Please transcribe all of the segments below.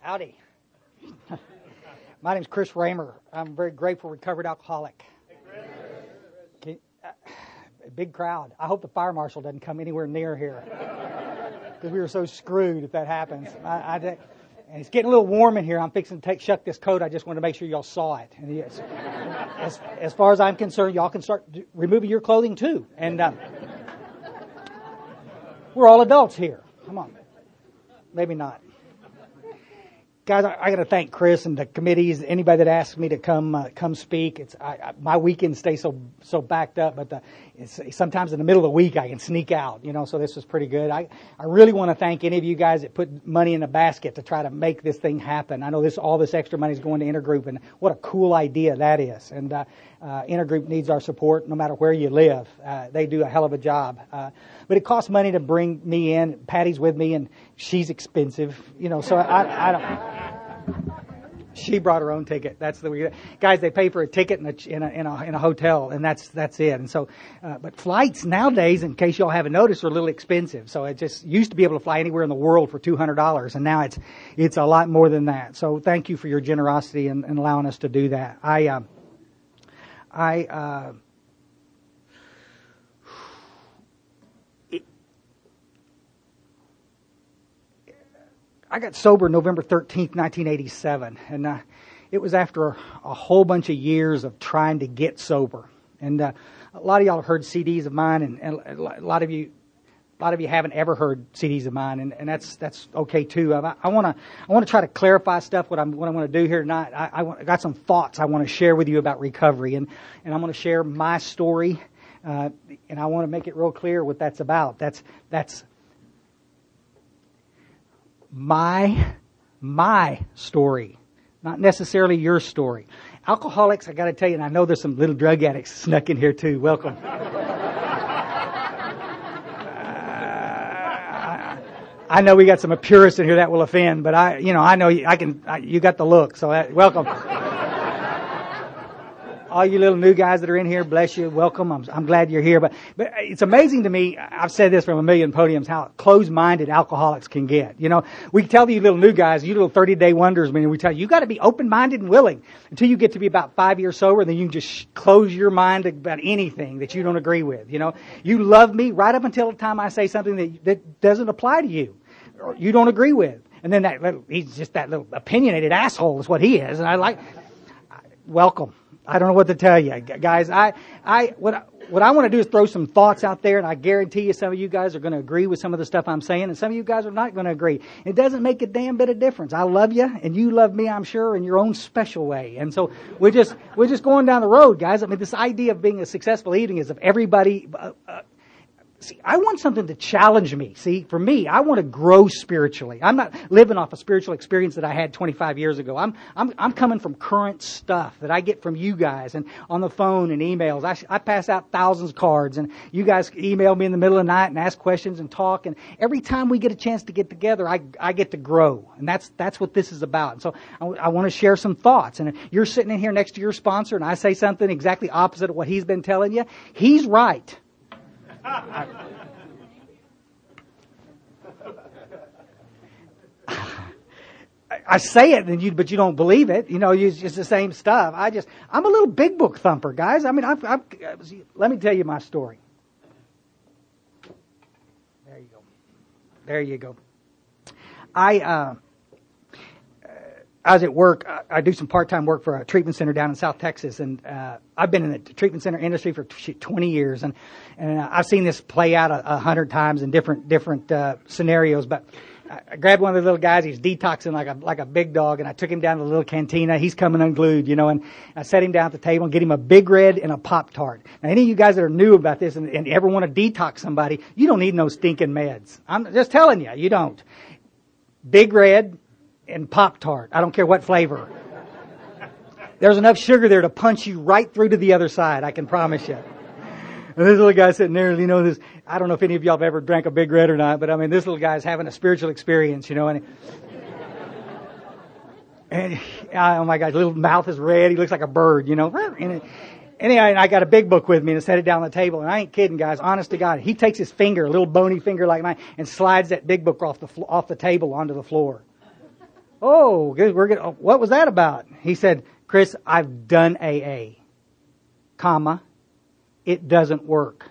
Howdy. My name's Chris Raymer. I'm a very grateful recovered alcoholic. Okay, big crowd. I hope the fire marshal doesn't come anywhere near here because we were so screwed if that happens. And it's getting a little warm in here. I'm fixing to shuck this coat. I just wanted to make sure y'all saw it. And yes, as far as I'm concerned, y'all can start removing your clothing too. And we're all adults here. Come on. Maybe not. Guys, I got to thank Chris and the committees. Anybody that asks me to come speak. It's my weekends stay so backed up, but sometimes in the middle of the week I can sneak out. So this was pretty good. I really want to thank any of you guys that put money in the basket to try to make this thing happen. I know all this extra money is going to Intergroup, and what a cool idea that is. And Intergroup needs our support no matter where you live. They do a hell of a job. But it costs money to bring me in. Patty's with me, and she's expensive. So I don't. She brought her own ticket. That's the guys. They pay for a ticket in a hotel, and that's it. And so, but flights nowadays, in case y'all haven't noticed, are a little expensive. So it just used to be able to fly anywhere in the world for $200, and now it's a lot more than that. So thank you for your generosity in allowing us to do that. I got sober November 13th, 1987, and it was after a whole bunch of years of trying to get sober. And a lot of y'all have heard CDs of mine, and a lot of you haven't ever heard CDs of mine, and that's okay too. I want to try to clarify stuff. What I want to do here tonight, I got some thoughts I want to share with you about recovery, and I'm going to share my story, and I want to make it real clear what that's about. That's my story, not necessarily your story. Alcoholics, I got to tell you, and I know there's some little drug addicts snuck in here too. Welcome. I know we got some purists in here that will offend, but I know you got the look, so welcome. All you little new guys that are in here, bless you, welcome. I'm glad you're here. But it's amazing to me, I've said this from a million podiums, how closed-minded alcoholics can get. We tell you little new guys, you little 30-day wonders, we tell you got to be open-minded and willing until you get to be about 5 years sober, then you can just close your mind about anything that you don't agree with. You love me right up until the time I say something that doesn't apply to you or you don't agree with. And then he's just that little opinionated asshole is what he is. And welcome. I don't know what to tell you, guys. What I want to do is throw some thoughts out there, and I guarantee you some of you guys are going to agree with some of the stuff I'm saying, and some of you guys are not going to agree. It doesn't make a damn bit of difference. I love you, and you love me, I'm sure, in your own special way. And so we're just going down the road, guys. This idea of being a successful eating is of everybody. See, I want something to challenge me. See, for me, I want to grow spiritually. I'm not living off a spiritual experience that I had 25 years ago. I'm coming from current stuff that I get from you guys and on the phone and emails. I pass out thousands of cards, and you guys email me in the middle of the night and ask questions and talk. And every time we get a chance to get together, I get to grow, and that's what this is about. And so I want to share some thoughts. And if you're sitting in here next to your sponsor, and I say something exactly opposite of what he's been telling you, he's right. I say it, but you don't believe it. It's the same stuff. I'm a little big book thumper, guys. Let me tell you my story. There you go. I was at work. I do some part-time work for a treatment center down in South Texas, and I've been in the treatment center industry for 20 years, and I've seen this play out 100 times in different scenarios. But I grabbed one of the little guys. He's detoxing like a big dog, and I took him down to the little cantina. He's coming unglued, and I set him down at the table and get him a Big Red and a Pop-Tart. Now, any of you guys that are new about this and ever want to detox somebody, you don't need no stinking meds. I'm just telling you, you don't. Big Red and Pop-Tart. I don't care what flavor. There's enough sugar there to punch you right through to the other side, I can promise you. And this little guy sitting there, this, I don't know if any of y'all have ever drank a Big Red or not, but this little guy's having a spiritual experience, and oh my gosh, little mouth is red, he looks like a bird, and anyway, I got a big book with me and I set it down on the table, and I ain't kidding, guys, honest to God, he takes his finger, a little bony finger like mine, and slides that big book off the table onto the floor. Oh, what was that about? He said, Chris, I've done AA, comma, it doesn't work.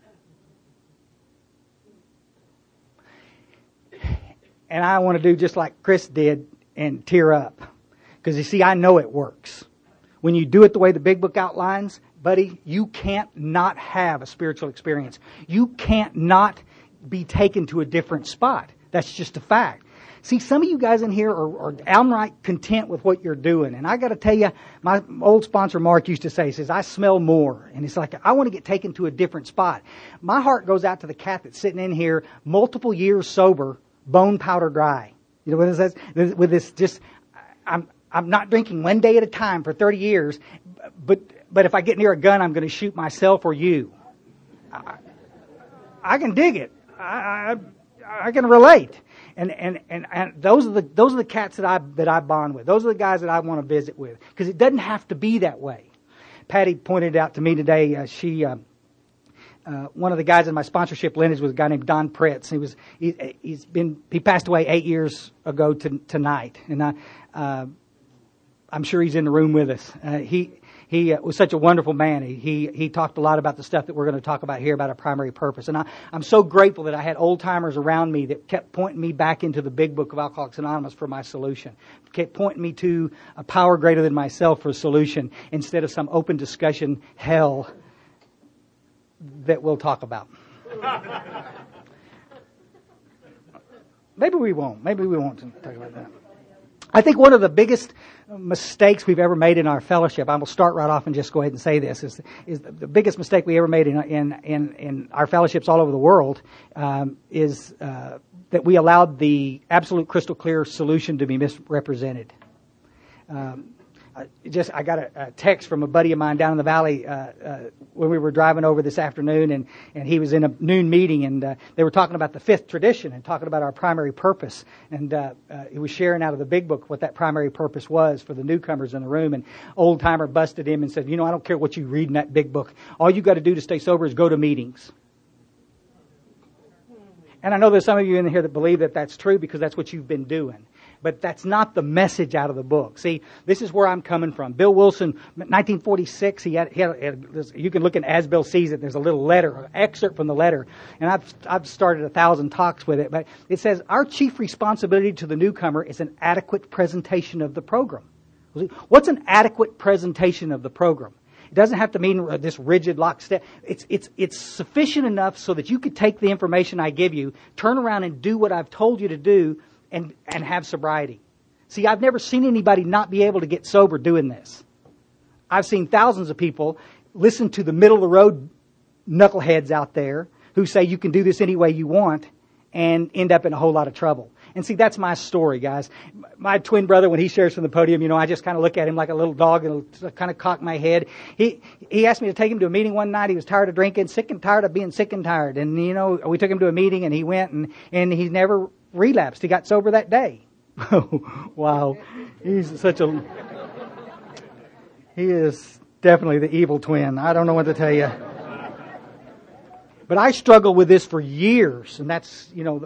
And I want to do just like Chris did and tear up. Because you see, I know it works. When you do it the way the Big Book outlines, buddy, you can't not have a spiritual experience. You can't not be taken to a different spot. That's just a fact. See, some of you guys in here are downright content with what you're doing. And I got to tell you, my old sponsor Mark used to say, he says, I smell more. And it's like, I want to get taken to a different spot. My heart goes out to the cat that's sitting in here, multiple years sober, bone powder dry. You know what it says? With this just, I'm not drinking one day at a time for 30 years, but if I get near a gun, I'm going to shoot myself or you. I can dig it. I can relate. And those are the cats that I bond with. Those are the guys that I want to visit with, because it doesn't have to be that way. Patty pointed out to me today. One of the guys in my sponsorship lineage was a guy named Don Pritz. He passed away 8 years ago tonight, and I'm sure he's in the room with us. He was such a wonderful man. He talked a lot about the stuff that we're going to talk about here about a primary purpose. And I'm so grateful that I had old timers around me that kept pointing me back into the Big Book of Alcoholics Anonymous for my solution. Kept pointing me to a power greater than myself for a solution instead of some open discussion hell that we'll talk about. Maybe we won't. Maybe we won't talk about that. I think one of the biggest mistakes we've ever made in our fellowship, I will start right off and just go ahead and say this, is the biggest mistake we ever made in our fellowships all over the world, is that we allowed the absolute crystal clear solution to be misrepresented. I got a text from a buddy of mine down in the valley when we were driving over this afternoon, and he was in a noon meeting, and they were talking about the fifth tradition and talking about our primary purpose, and he was sharing out of the Big Book what that primary purpose was for the newcomers in the room, and old timer busted him and said, I don't care what you read in that Big Book. All you got to do to stay sober is go to meetings. And I know there's some of you in here that believe that that's true because that's what you've been doing. But that's not the message out of the book. See, this is where I'm coming from. Bill Wilson, 1946, he had you can look in As Bill Sees It, there's a little letter, an excerpt from the letter. And I've started 1,000 talks with it. But it says, our chief responsibility to the newcomer is an adequate presentation of the program. What's an adequate presentation of the program? It doesn't have to mean this rigid lockstep. It's sufficient enough so that you could take the information I give you, turn around and do what I've told you to do, and have sobriety. See, I've never seen anybody not be able to get sober doing this. I've seen thousands of people listen to the middle of the road knuckleheads out there who say you can do this any way you want and end up in a whole lot of trouble. And see, that's my story, guys. My twin brother, when he shares from the podium, I just kind of look at him like a little dog and kind of cock my head. He asked me to take him to a meeting one night. He was tired of drinking, sick and tired of being sick and tired. And, we took him to a meeting and he went and he never relapsed. He got sober that day. Wow. He is definitely the evil twin. I don't know what to tell you. But I struggled with this for years, and that's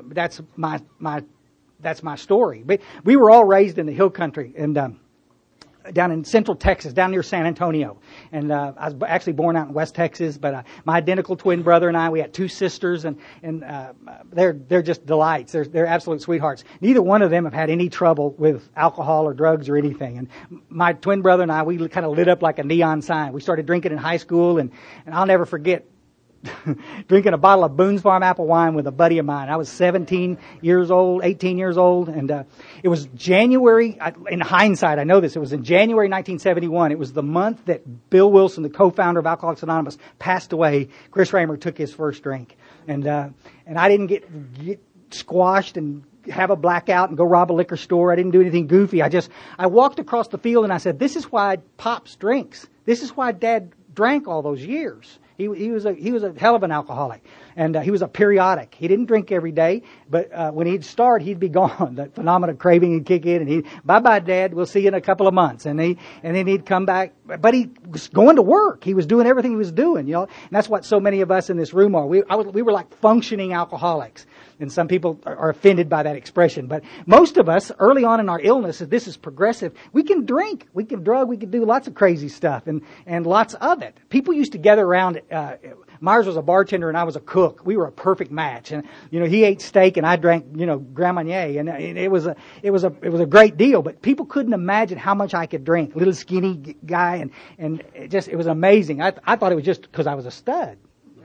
my story. But we were all raised in the hill country and down in central Texas, down near San Antonio. And I was actually born out in West Texas, but my identical twin brother and I, we had two sisters, and they're just delights. They're absolute sweethearts. Neither one of them have had any trouble with alcohol or drugs or anything. And my twin brother and I, we kind of lit up like a neon sign. We started drinking in high school, and I'll never forget drinking a bottle of Boone's Farm apple wine with a buddy of mine. I was 18 years old, and it was January, in hindsight, I know this, it was in January 1971. It was the month that Bill Wilson, the co-founder of Alcoholics Anonymous, passed away. Chris Raymer took his first drink. And I didn't get squashed and have a blackout and go rob a liquor store. I didn't do anything goofy. I walked across the field and I said, this is why Pops drinks. This is why Dad drank all those years. He was a hell of an alcoholic, and he was a periodic. He didn't drink every day, but when he'd start, he'd be gone. The phenomenal craving would kick in, and he, bye, Dad, we'll see you in a couple of months, and then he'd come back. But he was going to work. He was doing everything he was doing, and that's what so many of us in this room are. We were like functioning alcoholics. And some people are offended by that expression. But most of us, early on in our illness, if this is progressive, we can drink, we can drug, we can do lots of crazy stuff and lots of it. People used to gather around. Myers was a bartender and I was a cook. We were a perfect match. And, he ate steak and I drank, Grand Marnier. And it was a great deal. But people couldn't imagine how much I could drink. Little skinny guy. And it was amazing. I thought it was just because I was a stud.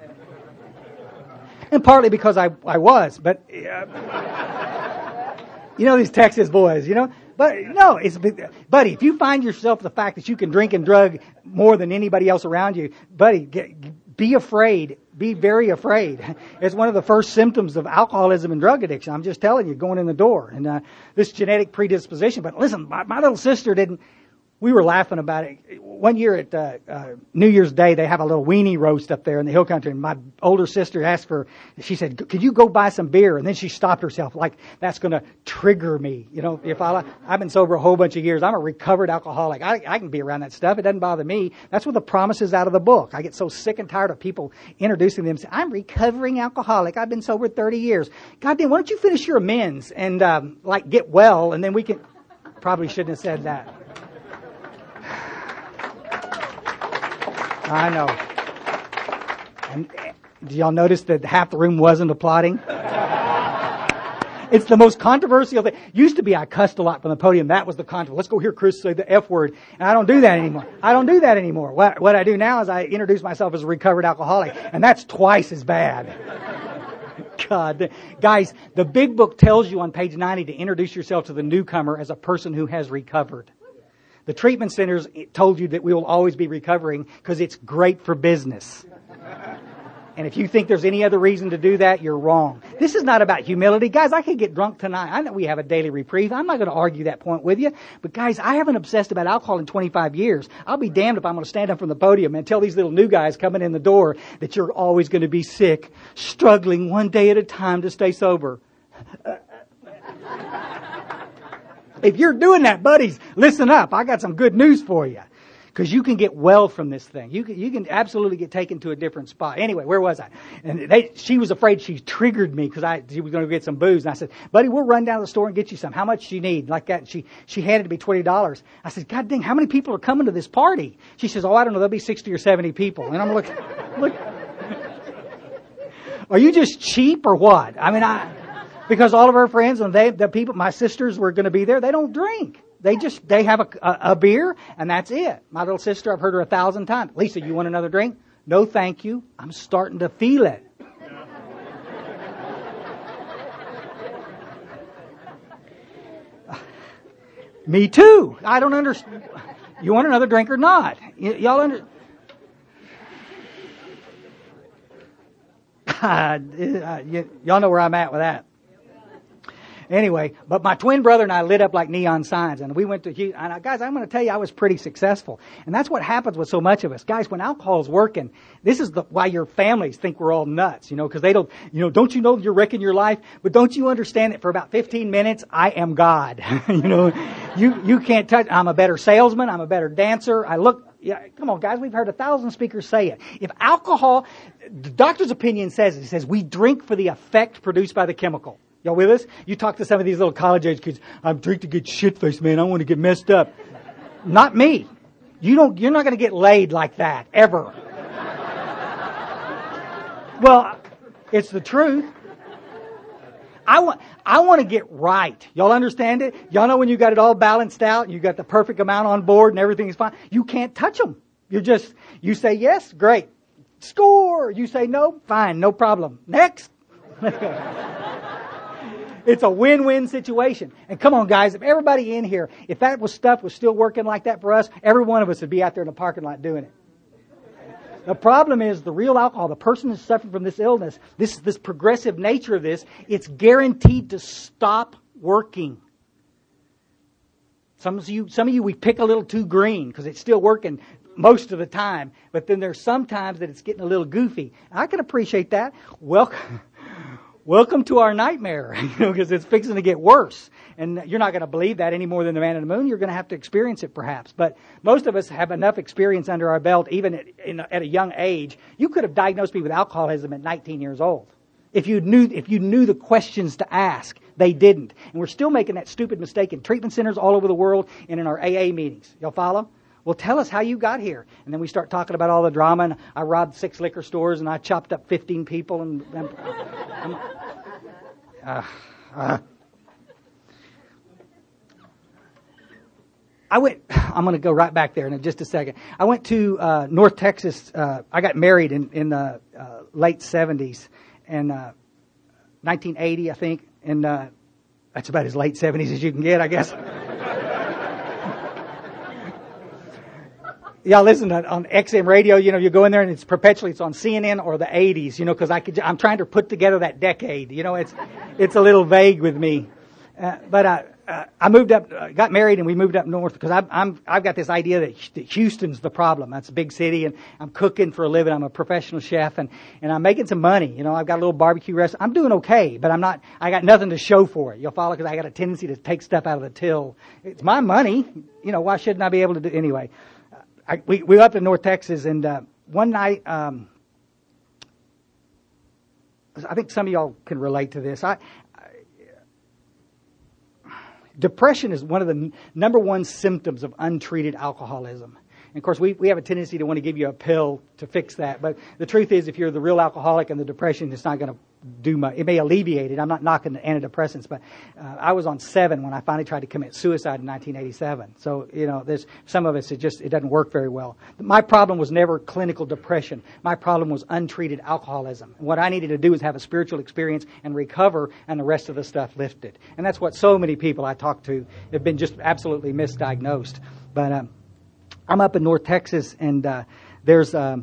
And partly because I was, but these Texas boys, But no, buddy, if you find yourself the fact that you can drink and drug more than anybody else around you, buddy, be afraid. Be very afraid. It's one of the first symptoms of alcoholism and drug addiction. I'm just telling you, going in the door. And this genetic predisposition. But listen, my little sister didn't. We were laughing about it. One year at New Year's Day, they have a little weenie roast up there in the hill country. And my older sister asked she said, could you go buy some beer? And then she stopped herself, like that's going to trigger me. If I've been sober a whole bunch of years. I'm a recovered alcoholic. I can be around that stuff. It doesn't bother me. That's what the promise is out of the book. I get so sick and tired of people introducing them. I'm recovering alcoholic. I've been sober 30 years. God damn, why don't you finish your amends and get well, and then we can. Probably shouldn't have said that. I know. And did y'all notice that half the room wasn't applauding? It's the most controversial thing. Used to be I cussed a lot from the podium. That was the controversy. Let's go hear Chris say the F word. And I don't do that anymore. What I do now is I introduce myself as a recovered alcoholic. And that's twice as bad. God. Guys, the big book tells you on page 90 to introduce yourself to the newcomer as a person who has recovered. The treatment centers told you that we will always be recovering because it's great for business. And if you think there's any other reason to do that, you're wrong. This is not about humility. Guys, I could get drunk tonight. I know we have a daily reprieve. I'm not going to argue that point with you. But guys, I haven't obsessed about alcohol in 25 years. I'll be damned if I'm going to stand up from the podium and tell these little new guys coming in the door that you're always going to be sick, struggling one day at a time to stay sober. If you're doing that, buddies, listen up. I got some good news for you. Because you can get well from this thing. You can absolutely get taken to a different spot. Anyway, where was I? And she was afraid she triggered me because she was going to get some booze. And I said, buddy, we'll run down to the store and get you some. How much do you need? Like that. And she handed me $20. I said, God dang, how many people are coming to this party? She says, I don't know. There'll be 60 or 70 people. And I'm looking, look. Are you just cheap or what? Because all of her friends and the people, my sisters were going to be there, they don't drink. They have a beer and that's it. My little sister, I've heard her 1,000 times. Lisa, you want another drink? No, thank you. I'm starting to feel it. Me too. I don't understand. You want another drink or not? Y'all y'all know where I'm at with that. Anyway, but my twin brother and I lit up like neon signs, and we went to Houston. And guys, I'm going to tell you, I was pretty successful. And that's what happens with so much of us. Guys, when alcohol's working, this is why your families think we're all nuts, because they don't, don't you know you're wrecking your life? But don't you understand that for about 15 minutes, I am God. You can't touch, I'm a better salesman, I'm a better dancer, come on guys, we've heard 1,000 speakers say it. If alcohol, the doctor's opinion says it, says we drink for the effect produced by the chemical. Y'all with us? You talk to some of these little college-age kids. I drink to get shit-faced, man. I want to get messed up. Not me. You're not going to get laid like that, ever. Well, it's the truth. I want to get right. Y'all understand it? Y'all know when you got it all balanced out, and you got the perfect amount on board and everything is fine. You can't touch them. You say yes, great. Score. You say no, fine, no problem. Next. It's a win-win situation. And come on, guys, if everybody in here, if that stuff was still working like that for us, every one of us would be out there in the parking lot doing it. The problem is the real alcohol, the person who's suffering from this illness, this progressive nature of this, it's guaranteed to stop working. Some of you, we pick a little too green because it's still working most of the time. But then there's some times that it's getting a little goofy. I can appreciate that. Welcome to our nightmare, because it's fixing to get worse. And you're not going to believe that any more than the man in the moon. You're going to have to experience it perhaps. But most of us have enough experience under our belt, even at a young age. You could have diagnosed me with alcoholism at 19 years old. If you knew the questions to ask. They didn't. And we're still making that stupid mistake in treatment centers all over the world and in our AA meetings. Y'all follow? Well, tell us how you got here. And then we start talking about all the drama, and I robbed 6 liquor stores, and I chopped up 15 people, and I'm going to go right back there in just a second. I went to North Texas. I got married in the late 70s, and 1980, I think. And that's about as late 70s as you can get, I guess. Y'all listen on XM radio, you go in there and it's on CNN or the 80s, because I'm trying to put together that decade. It's a little vague with me. But I moved up, got married, and we moved up north because I've got this idea that Houston's the problem. That's a big city, and I'm cooking for a living. I'm a professional chef, and I'm making some money. I've got a little barbecue restaurant. I'm doing okay, but I got nothing to show for it. You'll follow, because I got a tendency to take stuff out of the till. It's my money. Why shouldn't I be able to do anyway? We were up in North Texas, and one night, I think some of y'all can relate to this. Depression is one of the number one symptoms of untreated alcoholism. And of course, we have a tendency to want to give you a pill to fix that. But the truth is, if you're the real alcoholic and the depression, it's not going to do much. It may alleviate it. I'm not knocking the antidepressants, but I was on 7 when I finally tried to commit suicide in 1987. So, there's some of us, it doesn't work very well. My problem was never clinical depression. My problem was untreated alcoholism. And what I needed to do was have a spiritual experience and recover, and the rest of the stuff lifted. And that's what so many people I talk to have been just absolutely misdiagnosed. But I'm up in North Texas, and there's 9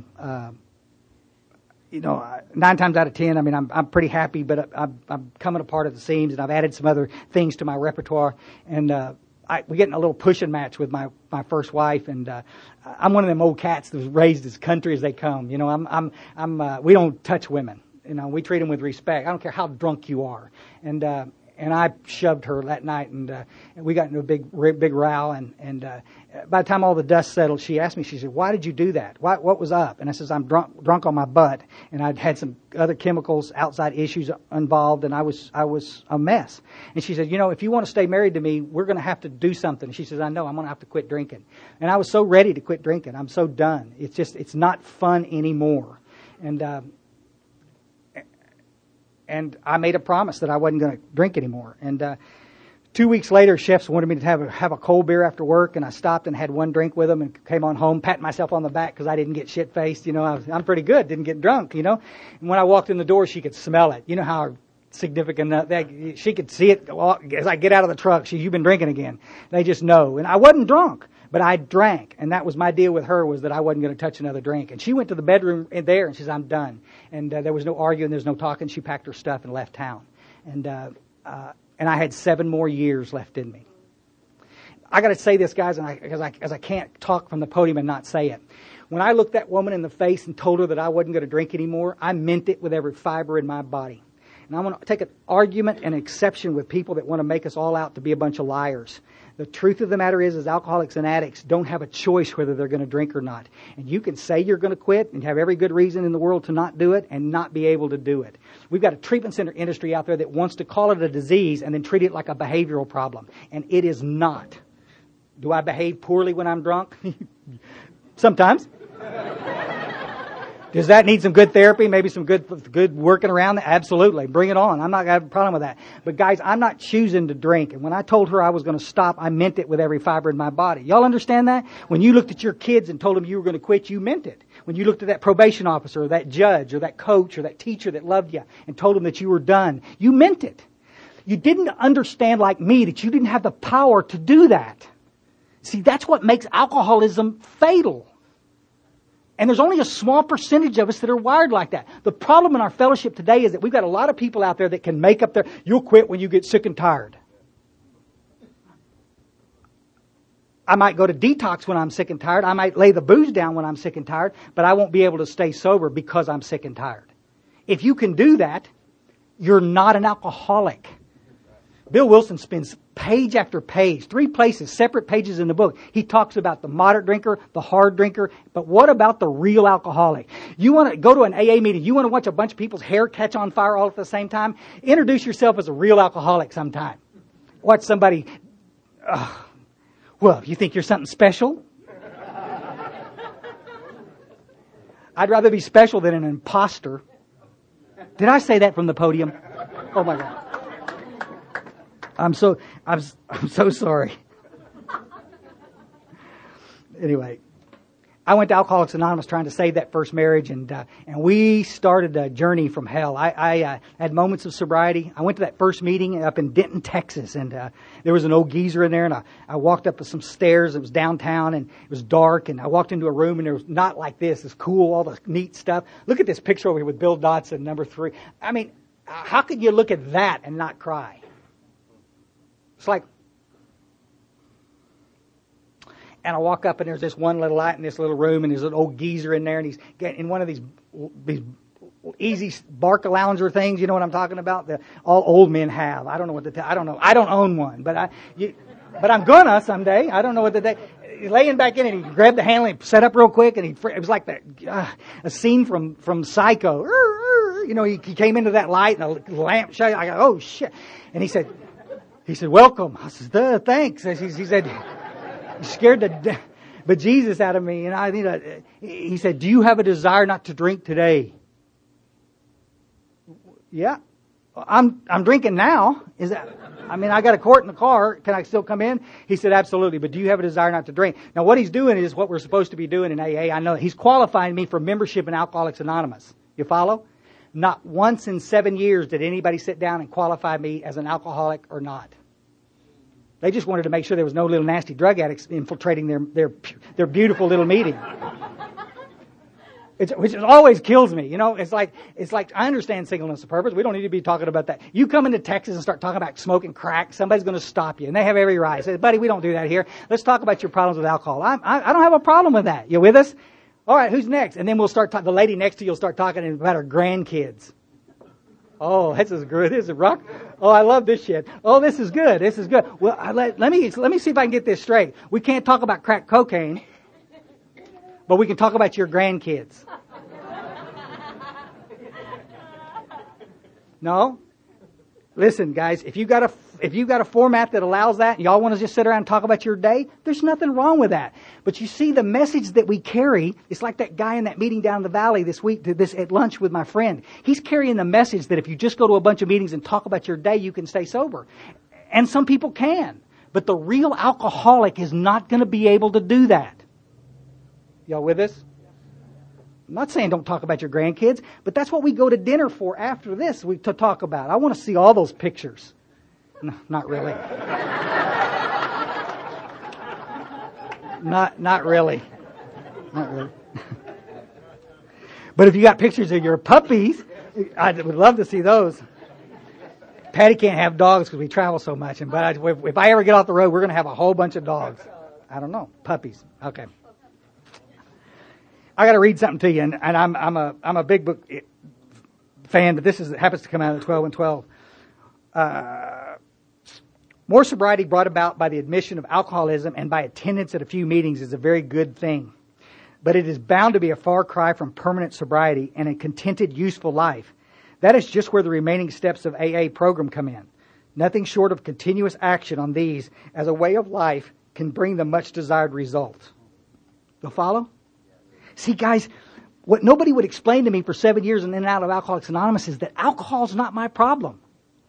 times out of 10, I'm pretty happy, but I'm coming apart at the seams, and I've added some other things to my repertoire. And we get in a little pushing match with my first wife, and I'm one of them old cats that was raised as country as they come. We don't touch women. We treat them with respect. I don't care how drunk you are. And I shoved her that night, and we got into a big row. And by the time all the dust settled, she asked me, she said, "Why did you do that? What was up?" And I says, "I'm drunk on my butt, and I'd had some other chemicals, outside issues involved, and I was a mess." And she said, "If you want to stay married to me, we're going to have to do something." She says, "I know, I'm going to have to quit drinking." And I was so ready to quit drinking. I'm so done. It's not fun anymore. And I made a promise that I wasn't going to drink anymore. And 2 weeks later, chefs wanted me to have a cold beer after work, and I stopped and had one drink with them and came on home, patting myself on the back because I didn't get shit-faced. I'm pretty good, didn't get drunk, And when I walked in the door, she could smell it. How significant that she could see it as I get out of the truck. You've been drinking again. They just know. And I wasn't drunk, but I drank, and that was my deal with her, was that I wasn't going to touch another drink. And she went to the bedroom in there, and she says, "I'm done." And there was no arguing, there was no talking. She packed her stuff and left town. And I had 7 more years left in me. I got to say this, guys, because I can't talk from the podium and not say it. When I looked that woman in the face and told her that I wasn't going to drink anymore, I meant it with every fiber in my body. And I want to take an argument and exception with people that want to make us all out to be a bunch of liars. The truth of the matter is alcoholics and addicts don't have a choice whether they're going to drink or not. And you can say you're going to quit and have every good reason in the world to not do it and not be able to do it. We've got a treatment center industry out there that wants to call it a disease and then treat it like a behavioral problem. And it is not. Do I behave poorly when I'm drunk? Sometimes. Does that need some good therapy? Maybe some good working around that? Absolutely. Bring it on. I'm not going to have a problem with that. But guys, I'm not choosing to drink. And when I told her I was going to stop, I meant it with every fiber in my body. Y'all understand that? When you looked at your kids and told them you were going to quit, you meant it. When you looked at that probation officer or that judge or that coach or that teacher that loved you and told them that you were done, you meant it. You didn't understand, like me, that you didn't have the power to do that. See, that's what makes alcoholism fatal. And there's only a small percentage of us that are wired like that. The problem in our fellowship today is that we've got a lot of people out there that can make up you'll quit when you get sick and tired. I might go to detox when I'm sick and tired. I might lay the booze down when I'm sick and tired, but I won't be able to stay sober because I'm sick and tired. If you can do that, you're not an alcoholic. Bill Wilson spends page after page, 3 places, separate pages in the book. He talks about the moderate drinker, the hard drinker, but what about the real alcoholic? You want to go to an AA meeting, you want to watch a bunch of people's hair catch on fire all at the same time? Introduce yourself as a real alcoholic sometime. Watch somebody, well, you think you're something special? I'd rather be special than an imposter. Did I say that from the podium? Oh my God. I'm so sorry. Anyway, I went to Alcoholics Anonymous trying to save that first marriage, and we started a journey from hell. I had moments of sobriety. I went to that first meeting up in Denton, Texas, and there was an old geezer in there, and I walked up some stairs. It was downtown, and it was dark, and I walked into a room, and there was not like this. It's cool, all the neat stuff. Look at this picture over here with Bill Dotson, number 3. I mean, how could you look at that and not cry? It's like, and I walk up and there's this one little light in this little room, and there's an old geezer in there, and he's getting in one of these easy Barca lounger things. You know what I'm talking about? That all old men have. I don't know what I don't know. I don't own one, but I'm gonna someday. I don't know what he's laying back in it. He grabbed the handle and he set up real quick, and it was like that a scene from Psycho. You know, he came into that light and the lamp shut. I go, oh shit! And he said, welcome. I said, thanks. He said, you scared the bejesus out of me. And he said, do you have a desire not to drink today? Yeah. I'm drinking now. I got a quart in the car. Can I still come in? He said, absolutely. But do you have a desire not to drink? Now, what he's doing is what we're supposed to be doing in AA. I know he's qualifying me for membership in Alcoholics Anonymous. You follow? Not once in 7 years did anybody sit down and qualify me as an alcoholic or not. They just wanted to make sure there was no little nasty drug addicts infiltrating their beautiful little meeting. Which always kills me. You know, it's like I understand singleness of purpose. We don't need to be talking about that. You come into Texas and start talking about smoking crack, somebody's going to stop you, and they have every right. Say, buddy, we don't do that here. Let's talk about your problems with alcohol. I don't have a problem with that. You with us? All right, who's next? And then we'll start the lady next to you will start talking about her grandkids. Oh, this is good. This is rock. Oh, I love this shit. Oh, this is good. This is good. Well, let me see if I can get this straight. We can't talk about crack cocaine, but we can talk about your grandkids. No? Listen, guys, if you got a format that allows that, y'all want to just sit around and talk about your day, there's nothing wrong with that. But you see, the message that we carry, it's like that guy in that meeting down in the valley this week, at lunch with my friend. He's carrying the message that if you just go to a bunch of meetings and talk about your day, you can stay sober. And some people can. But the real alcoholic is not going to be able to do that. Y'all with us? I'm not saying don't talk about your grandkids, but that's what we go to dinner for after this to talk about. I want to see all those pictures. No, not really. Not really. Not really. But if you got pictures of your puppies, I would love to see those. Patty can't have dogs because we travel so much. But if I ever get off the road, we're going to have a whole bunch of dogs. I don't know. Puppies. Okay. I got to read something to you, and I'm a big book fan, but this happens to come out of 12 and 12. More sobriety brought about by the admission of alcoholism and by attendance at a few meetings is a very good thing. But it is bound to be a far cry from permanent sobriety and a contented, useful life. That is just where the remaining steps of AA program come in. Nothing short of continuous action on these as a way of life can bring the much desired result. You'll follow? See, guys, what nobody would explain to me for 7 years in and out of Alcoholics Anonymous is that alcohol's not my problem.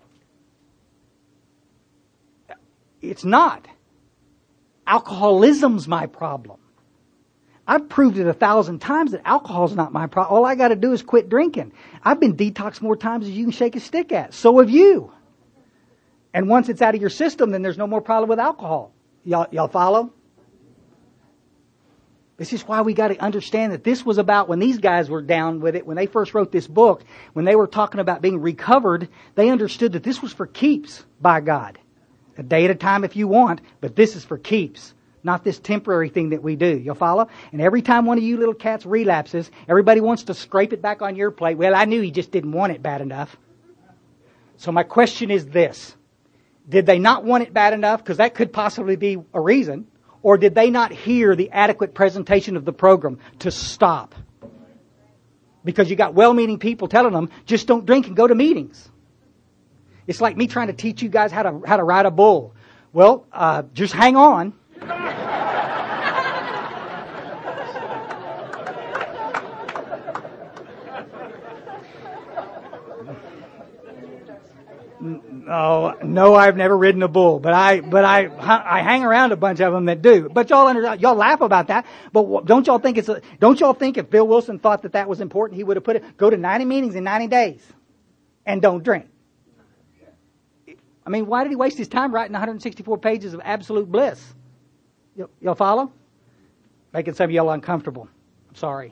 It's not. Alcoholism's my problem. I've proved it 1,000 times that alcohol's not my problem. All I got to do is quit drinking. I've been detoxed more times as you can shake a stick at. So have you. And once it's out of your system, then there's no more problem with alcohol. Y'all follow? This is why we got to understand that this was about when these guys were down with it, when they first wrote this book, when they were talking about being recovered, they understood that this was for keeps by God. A day at a time if you want, but this is for keeps. not this temporary thing that we do. You'll follow? And every time one of you little cats relapses, everybody wants to scrape it back on your plate. Well, I knew he just didn't want it bad enough. So my question is this. Did they not want it bad enough? Because that could possibly be a reason. Or did they not hear the adequate presentation of the program to stop? Because you got well-meaning people telling them, just don't drink and go to meetings. It's like me trying to teach you guys how to ride a bull. Well, just hang on. No, I've never ridden a bull, but I hang around a bunch of them that do. But y'all laugh about that. But don't y'all think if Bill Wilson thought that was important, he would have put it, go to 90 meetings in 90 days and don't drink. I mean, why did he waste his time writing 164 pages of absolute bliss? Y'all follow? Making some of y'all uncomfortable. I'm sorry.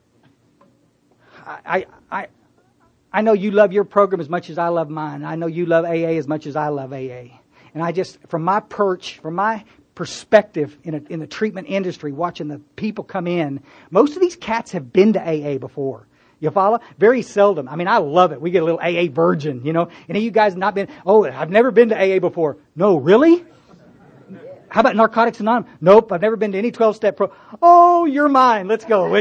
I know you love your program as much as I love mine. I know you love AA as much as I love AA. And I just, from my perspective in the treatment industry, watching the people come in, most of these cats have been to AA before. You follow? Very seldom. I mean, I love it. We get a little AA virgin, you know. Any of you guys not been, I've never been to AA before. No, really? How about Narcotics Anonymous? Nope, I've never been to any 12-step pro. Oh, you're mine. Let's go.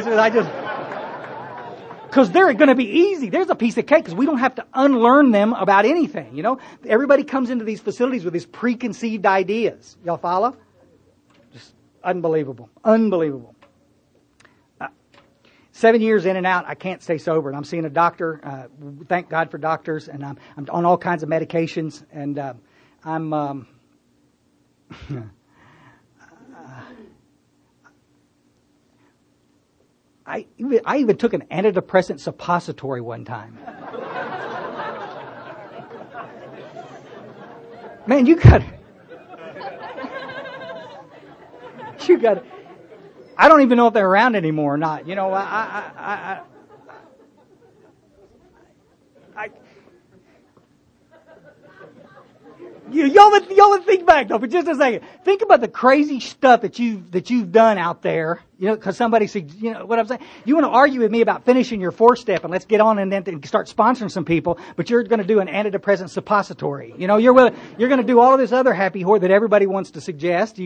Because they're going to be easy. There's a piece of cake because we don't have to unlearn them about anything, you know. Everybody comes into these facilities with these preconceived ideas. Y'all follow? Just unbelievable. Unbelievable. 7 years in and out, I can't stay sober. And I'm seeing a doctor. Thank God for doctors. And I'm on all kinds of medications. And I'm... I even took an antidepressant suppository one time. Man, you got I don't even know if they're around anymore or not. You know, y'all would think back though for just a second. Think about the crazy stuff that you've done out there. You know, because somebody said, you know what I'm saying. You want to argue with me about finishing your 4-step and let's get on and then start sponsoring some people, but you're going to do an antidepressant suppository. You know, you're going to do all of this other happy whore that everybody wants to suggest.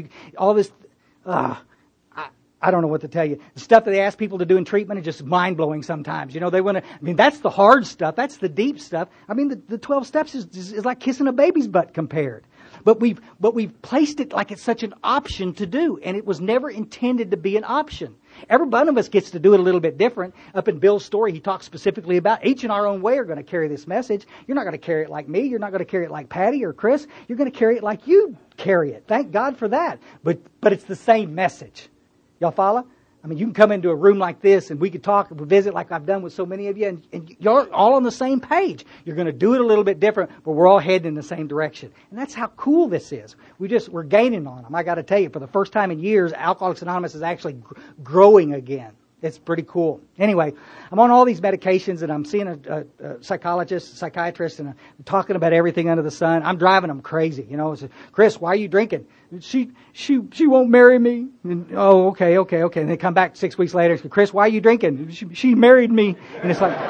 I don't know what to tell you. The stuff that they ask people to do in treatment is just mind-blowing sometimes. You know, that's the hard stuff. That's the deep stuff. I mean, the 12 steps is like kissing a baby's butt compared. But we've placed it like it's such an option to do, and it was never intended to be an option. Every one of us gets to do it a little bit different. Up in Bill's story, he talks specifically about each in our own way are going to carry this message. You're not going to carry it like me. You're not going to carry it like Patty or Chris. You're going to carry it like you carry it. Thank God for that. But it's the same message. Y'all follow? I mean, you can come into a room like this and we could talk and visit like I've done with so many of you and you're all on the same page. You're going to do it a little bit different, but we're all heading in the same direction. And that's how cool this is. We're gaining on them. I got to tell you, for the first time in years, Alcoholics Anonymous is actually growing again. It's pretty cool. Anyway, I'm on all these medications and I'm seeing a psychiatrist, and I'm talking about everything under the sun. I'm driving them crazy. You know, Chris, why are you drinking? She won't marry me. And, oh, okay. And they come back 6 weeks later and say, Chris, why are you drinking? She married me. And it's like,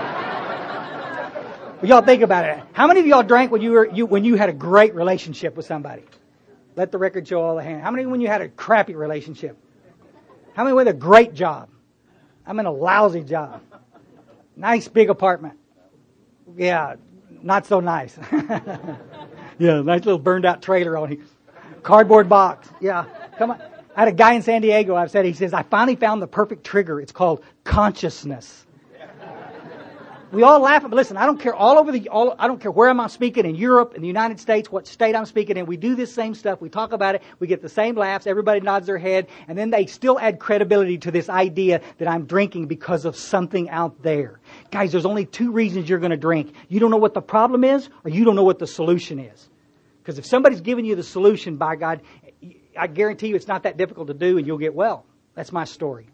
well, y'all think about it. How many of y'all drank when you had a great relationship with somebody? Let the record show all the hands. How many when you had a crappy relationship? How many with a great job? I'm in a lousy job. Nice big apartment. Yeah, not so nice. Yeah, nice little burned out trailer on here. Cardboard box. Yeah, come on. I had a guy in San Diego, he says, I finally found the perfect trigger. It's called consciousness. We all laugh, but listen, I don't care I don't care where I'm speaking, in Europe, in the United States, what state I'm speaking in. We do this same stuff. We talk about it. We get the same laughs. Everybody nods their head. And then they still add credibility to this idea that I'm drinking because of something out there. Guys, there's only 2 reasons you're going to drink. You don't know what the problem is, or you don't know what the solution is. Because if somebody's giving you the solution, by God, I guarantee you it's not that difficult to do and you'll get well. That's my story.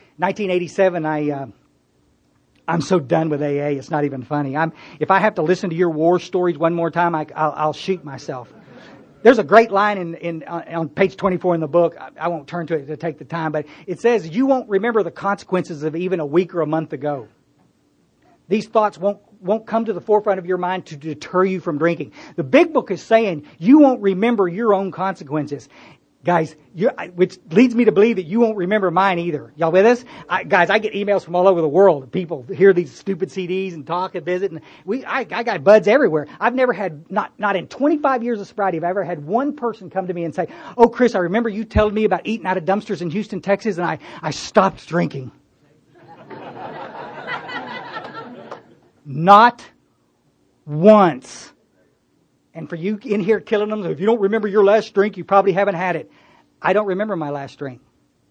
1987, I'm so done with AA, it's not even funny. If I have to listen to your war stories one more time, I'll shoot myself. There's a great line on page 24 in the book. I won't turn to it to take the time, but it says, you won't remember the consequences of even a week or a month ago. These thoughts won't come to the forefront of your mind to deter you from drinking. The big book is saying you won't remember your own consequences. Guys, which leads me to believe that you won't remember mine either. Y'all with us? Guys, I get emails from all over the world. People hear these stupid CDs and talk and visit. And I got buds everywhere. I've never had, not in 25 years of sobriety, I've ever had one person come to me and say, oh, Chris, I remember you telling me about eating out of dumpsters in Houston, Texas, and I stopped drinking. Not once. And for you in here killing them, if you don't remember your last drink, you probably haven't had it. I don't remember my last drink.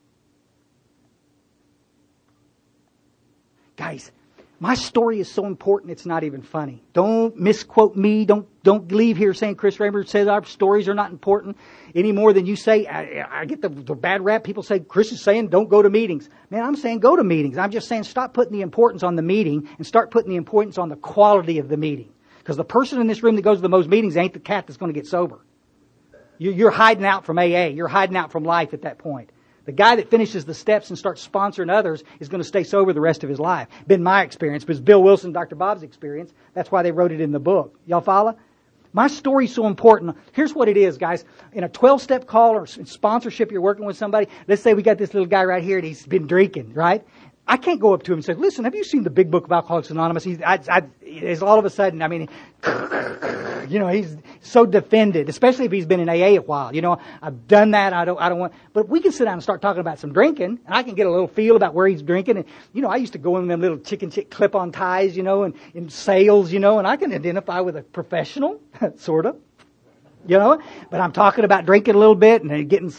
Guys, my story is so important it's not even funny. Don't misquote me. Don't leave here saying Chris Raymer says our stories are not important any more than you say. I get the bad rap. People say Chris is saying don't go to meetings. Man, I'm saying go to meetings. I'm just saying stop putting the importance on the meeting and start putting the importance on the quality of the meeting. Because the person in this room that goes to the most meetings ain't the cat that's going to get sober. You're hiding out from AA. You're hiding out from life at that point. The guy that finishes the steps and starts sponsoring others is going to stay sober the rest of his life. Been my experience, but it's Bill Wilson, Dr. Bob's experience. That's why they wrote it in the book. Y'all follow? My story's so important. Here's what it is, guys. In a 12-step call or sponsorship, you're working with somebody. Let's say we got this little guy right here and he's been drinking, right? I can't go up to him and say, listen, have you seen the big book of Alcoholics Anonymous? It's all of a sudden, I mean, he's so defended, especially if he's been in AA a while. I've done that. I don't want, but we can sit down and start talking about some drinking, and I can get a little feel about where he's drinking. And, I used to go in them little chicken clip-on ties, and in sales, and I can identify with a professional, sort of, but I'm talking about drinking a little bit and getting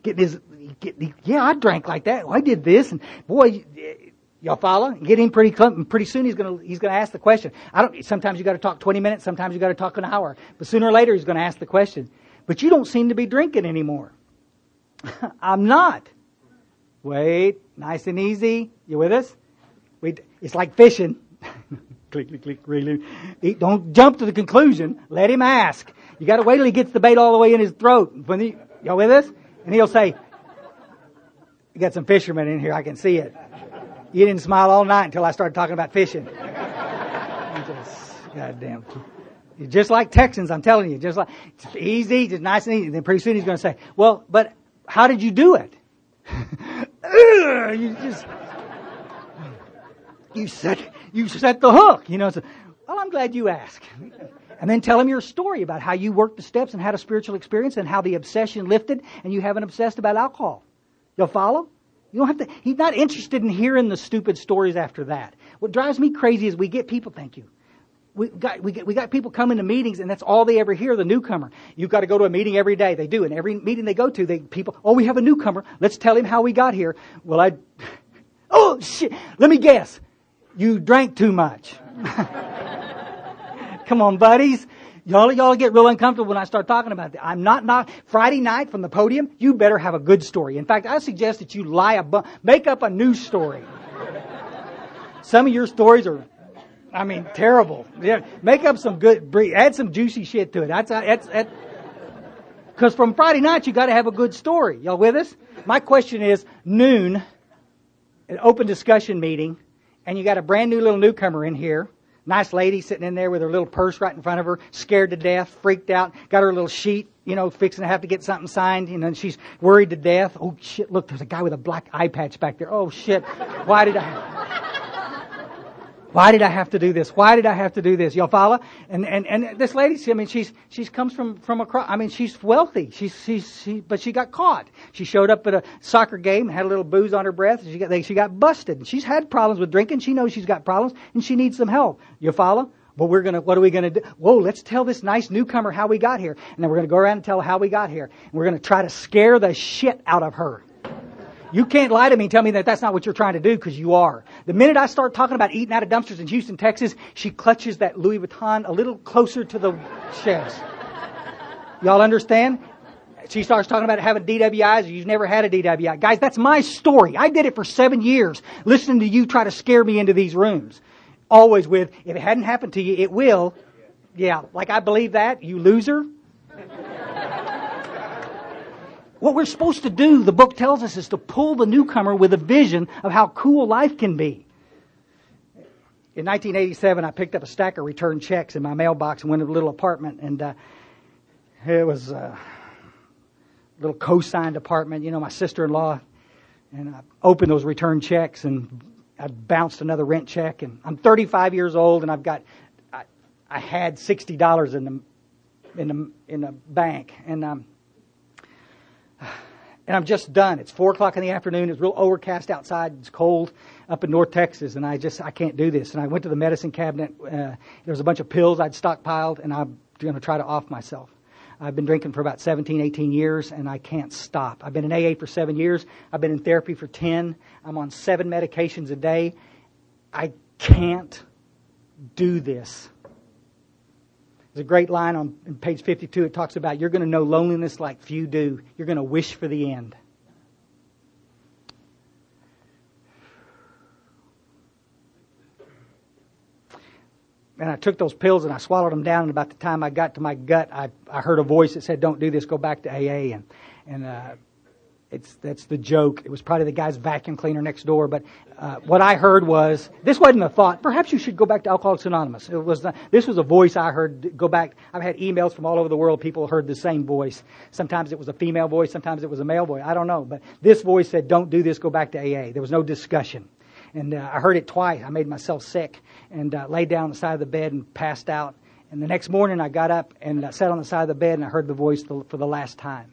I drank like that. Well, I did this, and boy, y'all follow? Get him pretty soon. He's gonna ask the question. Sometimes you got to talk 20 minutes. Sometimes you got to talk an hour. But sooner or later, he's going to ask the question. But you don't seem to be drinking anymore. I'm not. Wait, nice and easy. You with us? It's like fishing. Click, click, click. Really. Don't jump to the conclusion. Let him ask. You got to wait till he gets the bait all the way in his throat. Y'all with us? And he'll say, "You got some fishermen in here. I can see it. You didn't smile all night until I started talking about fishing." Goddamn. You're just like Texans, I'm telling you. Just like, it's easy, just nice and easy. And then pretty soon he's going to say, well, but how did you do it? You set the hook, So, well, I'm glad you asked. And then tell him your story about how you worked the steps and had a spiritual experience and how the obsession lifted and you haven't obsessed about alcohol. You'll follow? You don't have to. He's not interested in hearing the stupid stories after that. What drives me crazy is we get people. Thank you. We got people coming to meetings and that's all they ever hear. The newcomer. You've got to go to a meeting every day. They do. And every meeting they go to, we have a newcomer. Let's tell him how we got here. Well, oh shit. Let me guess. You drank too much. Come on, buddies. Y'all get real uncomfortable when I start talking about that. I'm not Friday night from the podium. You better have a good story. In fact, I suggest that you make up a new story. Some of your stories are, terrible. Yeah, make up some good, add some juicy shit to it. That's because from Friday night you got to have a good story. Y'all with us? My question is noon, an open discussion meeting, and you got a brand new little newcomer in here. Nice lady sitting in there with her little purse right in front of her, scared to death, freaked out, got her little sheet, fixing to have to get something signed, and she's worried to death. Oh shit, look, there's a guy with a black eye patch back there. Oh shit, why did I have to do this? Why did I have to do this? Y'all follow? And this lady, she comes from across, she's wealthy. But she got caught. She showed up at a soccer game, had a little booze on her breath. She got busted. She's had problems with drinking. She knows she's got problems and she needs some help. You follow? Well, what are we going to do? Whoa, let's tell this nice newcomer how we got here. And then we're going to go around and tell how we got here. And we're going to try to scare the shit out of her. You can't lie to me and tell me that that's not what you're trying to do, because you are. The minute I start talking about eating out of dumpsters in Houston, Texas, she clutches that Louis Vuitton a little closer to the chest. Y'all understand? She starts talking about having DWIs. You've never had a DWI. Guys, that's my story. I did it for 7 years, listening to you try to scare me into these rooms. Always with, if it hadn't happened to you, it will. Yeah, like I believe that, you loser. What we're supposed to do, the book tells us, is to pull the newcomer with a vision of how cool life can be. In 1987, I picked up a stack of returned checks in my mailbox and went to a little apartment, and it was a little co-signed apartment, my sister-in-law, and I opened those returned checks, and I bounced another rent check, and I'm 35 years old, and I had $60 in the bank, and I'm just done. It's 4:00 in the afternoon. It's real overcast outside. It's cold up in North Texas, and I can't do this. And I went to the medicine cabinet. There was a bunch of pills I'd stockpiled, and I'm going to try to off myself. I've been drinking for about 17, 18 years, and I can't stop. I've been in AA for 7 years. I've been in therapy for 10. I'm on 7 medications a day. I can't do this. There's a great line on page 52. It talks about you're going to know loneliness like few do. You're going to wish for the end. And I took those pills and I swallowed them down. And about the time I got to my gut, I heard a voice that said, "Don't do this. Go back to AA." And that's the joke. It was probably the guy's vacuum cleaner next door. But what I heard was, this wasn't a thought. Perhaps you should go back to Alcoholics Anonymous. This was a voice I heard. Go back. I've had emails from all over the world. People heard the same voice. Sometimes it was a female voice. Sometimes it was a male voice. I don't know. But this voice said, "Don't do this. Go back to AA." There was no discussion. And I heard it twice. I made myself sick and laid down on the side of the bed and passed out. And the next morning I got up and I sat on the side of the bed and I heard the voice for the last time.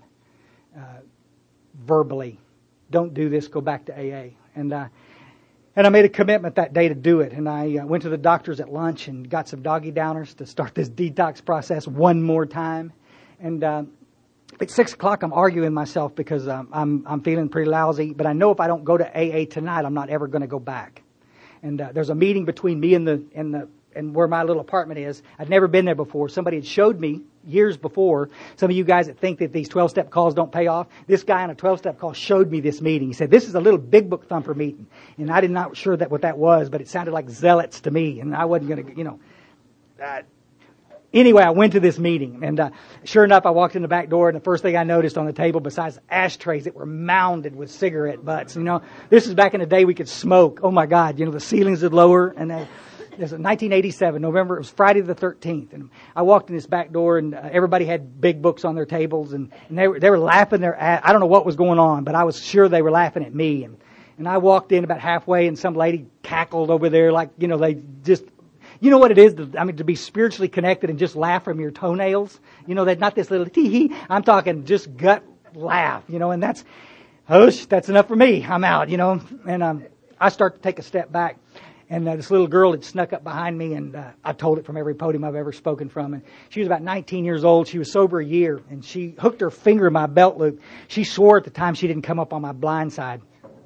Verbally, "Don't do this, go back to AA." And I made a commitment that day to do it. And I went to the doctors at lunch and got some doggy downers to start this detox process one more time. And at 6 o'clock, I'm arguing myself because I'm feeling pretty lousy. But I know if I don't go to AA tonight, I'm not ever going to go back. And there's a meeting between me and where my little apartment is. I'd never been there before. Somebody had showed me years before. Some of you guys that think that these 12-step calls don't pay off, this guy on a 12-step call showed me this meeting. He said, "This is a little big book thumper meeting." And I did not sure what that was, but it sounded like zealots to me. And I wasn't going to, Anyway, I went to this meeting, and sure enough, I walked in the back door, and the first thing I noticed on the table, besides ashtrays that were mounded with cigarette butts, this is back in the day we could smoke. Oh my God, the ceilings would lower, and this was 1987, November. It was Friday the 13th, and I walked in this back door, and everybody had big books on their tables, and they were laughing their ass. I don't know what was going on, but I was sure they were laughing at me, and I walked in about halfway, and some lady cackled over there like they just. You know what it is? To be spiritually connected and just laugh from your toenails. That not this little tee-hee. I'm talking just gut laugh, and that's enough for me. I'm out, and I start to take a step back. And this little girl had snuck up behind me, and I told it from every podium I've ever spoken from. And she was about 19 years old. She was sober a year, and she hooked her finger in my belt loop. She swore at the time she didn't come up on my blind side.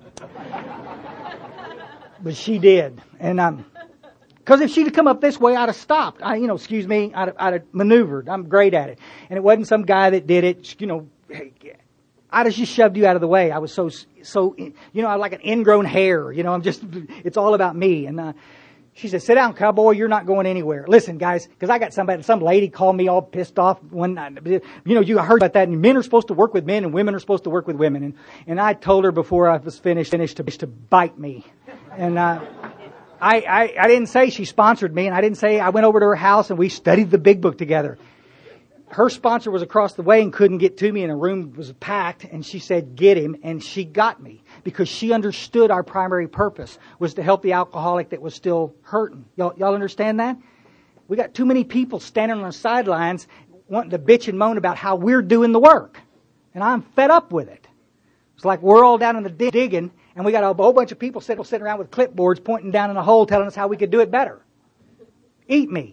But she did. And because if she'd have come up this way, I'd have stopped. I'd have maneuvered. I'm great at it. And it wasn't some guy that did it, I'd have just shoved you out of the way. I was so I like an ingrown hair. It's all about me. And she said, "Sit down, cowboy. You're not going anywhere." Listen, guys, because I got some lady called me all pissed off one night. You heard about that. And men are supposed to work with men, and women are supposed to work with women. And I told her before I was finished to bite me. And I didn't say she sponsored me, and I didn't say I went over to her house and we studied the big book together. Her sponsor was across the way and couldn't get to me, and the room was packed, and she said, "Get him," and she got me because she understood our primary purpose was to help the alcoholic that was still hurting. Y'all understand that? We got too many people standing on the sidelines wanting to bitch and moan about how we're doing the work, and I'm fed up with it. It's like we're all down in the digging, and we got a whole bunch of people sitting around with clipboards pointing down in a hole telling us how we could do it better. Eat me.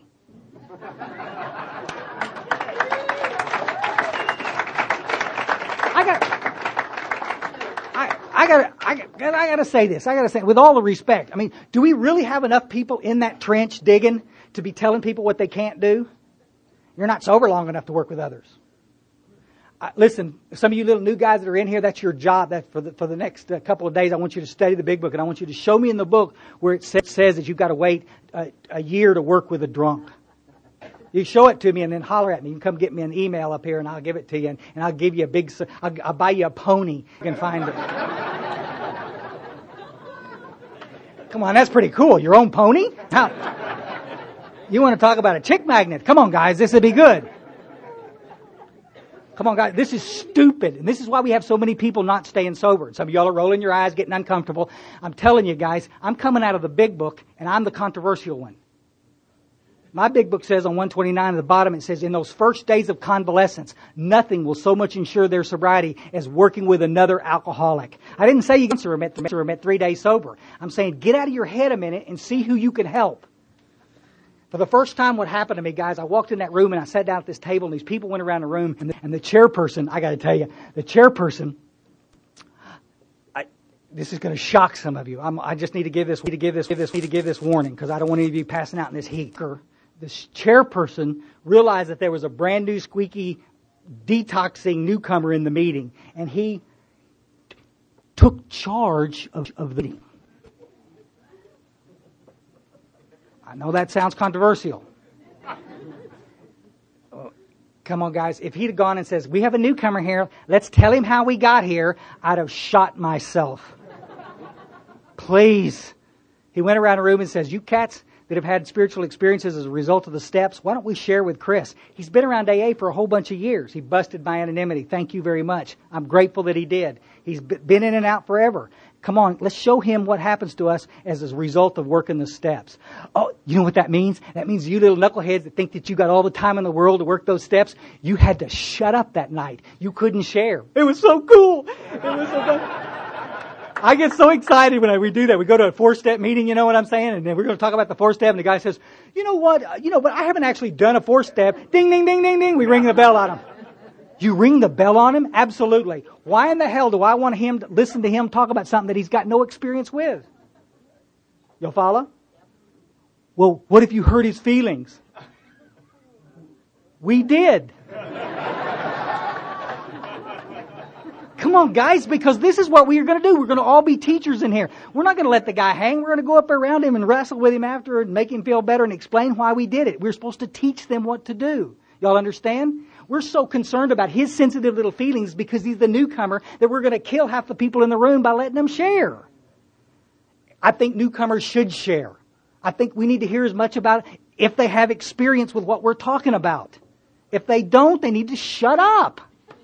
I gotta say this. I gotta say, with all the respect, do we really have enough people in that trench digging to be telling people what they can't do? You're not sober long enough to work with others. Listen, some of you little new guys that are in here, that's your job. That for the next couple of days, I want you to study the big book, and I want you to show me in the book where it says that you've got to wait a year to work with a drunk. You show it to me and then holler at me. You can come get me an email up here and I'll give it to you. And I'll give you I'll buy you a pony. You can find it. Come on, that's pretty cool. Your own pony? How? You want to talk about a chick magnet? Come on, guys. This would be good. Come on, guys. This is stupid. And this is why we have so many people not staying sober. Some of y'all are rolling your eyes, getting uncomfortable. I'm telling you, guys, I'm coming out of the big book, and I'm the controversial one. My big book says on 129 at the bottom, it says, in those first days of convalescence, nothing will so much ensure their sobriety as working with another alcoholic. I didn't say you can met 3 days sober. I'm saying get out of your head a minute and see who you can help. For the first time, what happened to me, guys, I walked in that room and I sat down at this table and these people went around the room and the chairperson, I got to tell you, the chairperson, this is going to shock some of you. I just need to give this warning because I don't want any of you passing out in this heat. The chairperson realized that there was a brand new squeaky detoxing newcomer in the meeting and he took charge of the meeting. I know that sounds controversial. Come on, guys. If he'd have gone and says, we have a newcomer here, let's tell him how we got here, I'd have shot myself. Please. He went around the room and says, you cats that have had spiritual experiences as a result of the steps, why don't we share with Chris? He's been around AA for a whole bunch of years. He busted my anonymity. Thank you very much. I'm grateful that he did. He's been in and out forever. Come on, let's show him what happens to us as a result of working the steps. Oh, you know what that means? That means you little knuckleheads that think that you got all the time in the world to work those steps, you had to shut up that night. You couldn't share. It was so cool. It was so fun. I get so excited when we do that. We go to a 4-step meeting, you know what I'm saying? And then we're going to talk about the 4-step and the guy says, you know what? But I haven't actually done a 4-step. Ding, ding, ding, ding, ding. We ring the bell on him. You ring the bell on him? Absolutely. Why in the hell do I want him to listen to him talk about something that he's got no experience with? You'll follow? Well, what if you hurt his feelings? We did. Come on, guys, because this is what we are going to do. We're going to all be teachers in here. We're not going to let the guy hang. We're going to go up around him and wrestle with him after and make him feel better and explain why we did it. We're supposed to teach them what to do. Y'all understand? We're so concerned about his sensitive little feelings because he's the newcomer that we're going to kill half the people in the room by letting them share. I think newcomers should share. I think we need to hear as much about it if they have experience with what we're talking about. If they don't, they need to shut up.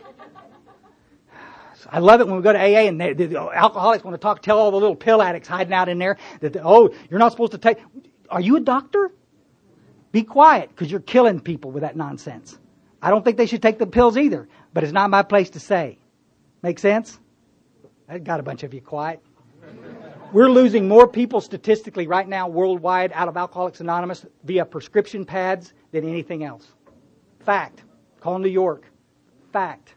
I love it when we go to AA and the alcoholics want to tell all the little pill addicts hiding out in there that, you're not supposed to take. Are you a doctor? Be quiet because you're killing people with that nonsense. I don't think they should take the pills either, but it's not my place to say. Make sense? I got a bunch of you quiet. We're losing more people statistically right now worldwide out of Alcoholics Anonymous via prescription pads than anything else. Fact. Call New York. Fact.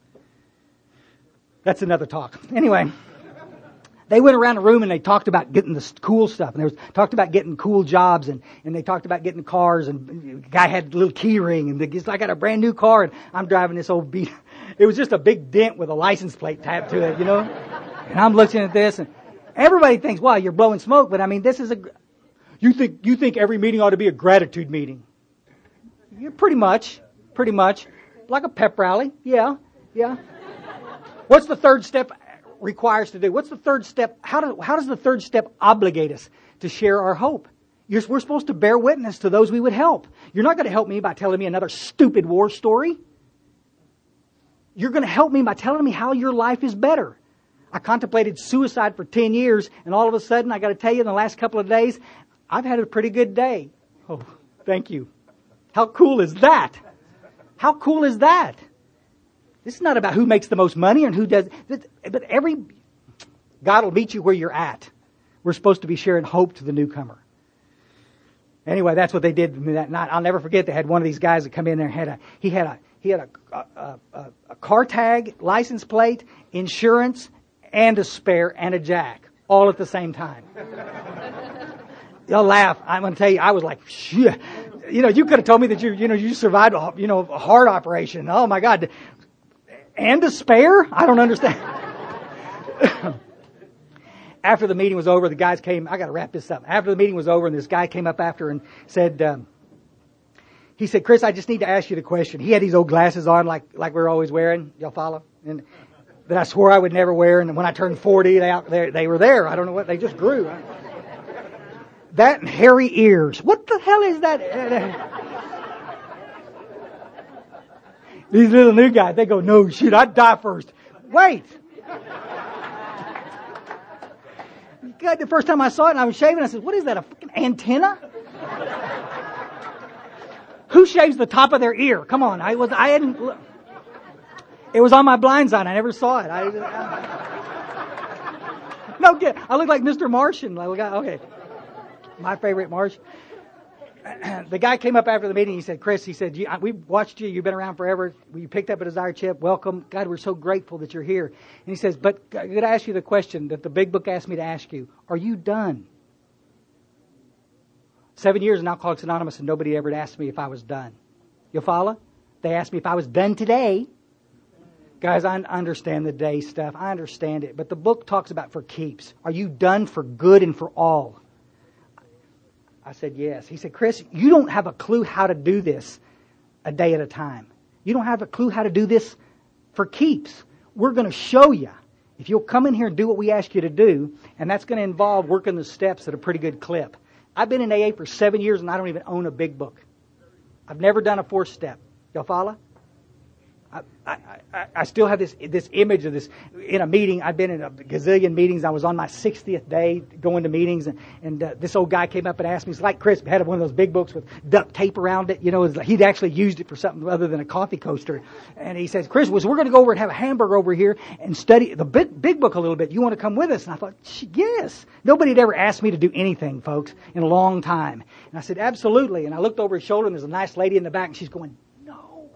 That's another talk. Anyway, they went around the room and they talked about getting the cool stuff. And they talked about getting cool jobs and they talked about getting cars. And the guy had a little key ring and I got a brand new car and I'm driving this old beat. It was just a big dent with a license plate tapped to it, you know. And I'm looking at this and everybody thinks, wow, you're blowing smoke. But I mean, this is you think every meeting ought to be a gratitude meeting. You're pretty much. Like a pep rally. Yeah. What's the third step requires to do? What's the third step? How does the third step obligate us to share our hope? We're supposed to bear witness to those we would help. You're not going to help me by telling me another stupid war story. You're going to help me by telling me how your life is better. I contemplated suicide for 10 years, and all of a sudden, I got to tell you, in the last couple of days, I've had a pretty good day. Oh, thank you. How cool is that? How cool is that? This is not about who makes the most money and who does, but God will meet you where you're at. We're supposed to be sharing hope to the newcomer. Anyway, that's what they did that night. I'll never forget. They had one of these guys that come in there. He had a car tag, license plate, insurance, and a spare and a jack, all at the same time. You'll laugh. I'm going to tell you, I was like, shit. You could have told me that you survived a heart operation. Oh my God. And a spare? I don't understand. After the meeting was over, the guys came. I got to wrap this up. After the meeting was over, and this guy came up after and said, he said, Chris, I just need to ask you the question. He had these old glasses on like we're always wearing. Y'all follow? And that I swore I would never wear. And when I turned 40, they were there. I don't know what, they just grew. That and hairy ears. What the hell is that? These little new guys, they go, no, shoot, I'd die first. Wait. God, the first time I saw it and I was shaving, I said, what is that, a fucking antenna? Who shaves the top of their ear? Come on, it was on my blind side. I never saw it. No, I look like Mr. Martian. Okay. My favorite Martian. The guy came up after the meeting. He said, Chris, he said, we watched you. You've been around forever. You picked up a Desire chip. Welcome. God, we're so grateful that you're here. And he says, but I'm going to ask you the question that the big book asked me to ask you. Are you done? 7 years in Alcoholics Anonymous and nobody ever asked me if I was done. You follow? They asked me if I was done today. Guys, I understand the day stuff. I understand it. But the book talks about for keeps. Are you done for good and for all? I said, yes. He said, Chris, you don't have a clue how to do this a day at a time. You don't have a clue how to do this for keeps. We're going to show you. If you'll come in here and do what we ask you to do, and that's going to involve working the steps at a pretty good clip. I've been in AA for 7 years and I don't even own a big book. I've never done a 4th step. Y'all follow? I still have this image of this in a meeting. I've been in a gazillion meetings. I was on my 60th day going to meetings, and this old guy came up and asked me. It's like Chris had one of those big books with duct tape around it. You know, he'd actually used it for something other than a coffee coaster. And he says, Chris, we're going to go over and have a hamburger over here and study the big book a little bit. You want to come with us? And I thought, yes. Nobody had ever asked me to do anything, folks, in a long time. And I said, absolutely. And I looked over his shoulder, and there's a nice lady in the back, and she's going, no.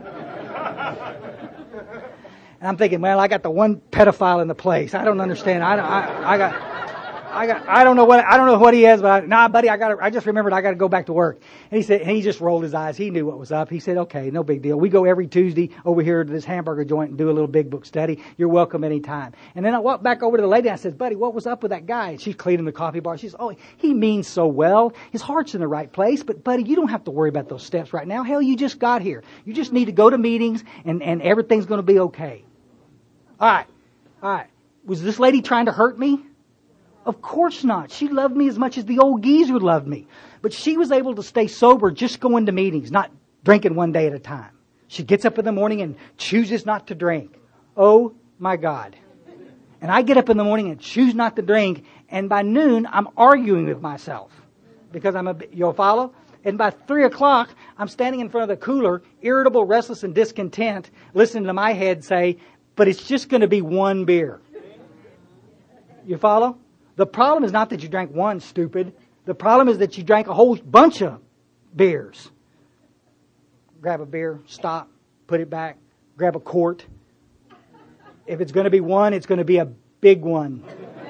And I'm thinking, well, I got the one pedophile in the place. I don't understand. I don't know what he is, but buddy, I just remembered I got to go back to work. And he just rolled his eyes. He knew what was up. He said, okay, no big deal. We go every Tuesday over here to this hamburger joint and do a little big book study. You're welcome anytime. And then I walked back over to the lady and I said, buddy, what was up with that guy? And she's cleaning the coffee bar. She says, oh, he means so well. His heart's in the right place. But buddy, you don't have to worry about those steps right now. Hell, you just got here. You just need to go to meetings and everything's going to be okay. All right. Was this lady trying to hurt me? Of course not. She loved me as much as the old geezer loved me. But she was able to stay sober just going to meetings, not drinking one day at a time. She gets up in the morning and chooses not to drink. Oh my God. And I get up in the morning and choose not to drink, and by noon I'm arguing with myself. Because you'll follow? And by 3 o'clock, I'm standing in front of the cooler, irritable, restless, and discontent, listening to my head say, but it's just going to be one beer. You follow? The problem is not that you drank one, stupid. The problem is that you drank a whole bunch of beers. Grab a beer, stop, put it back, grab a quart. If it's going to be one, it's going to be a big one.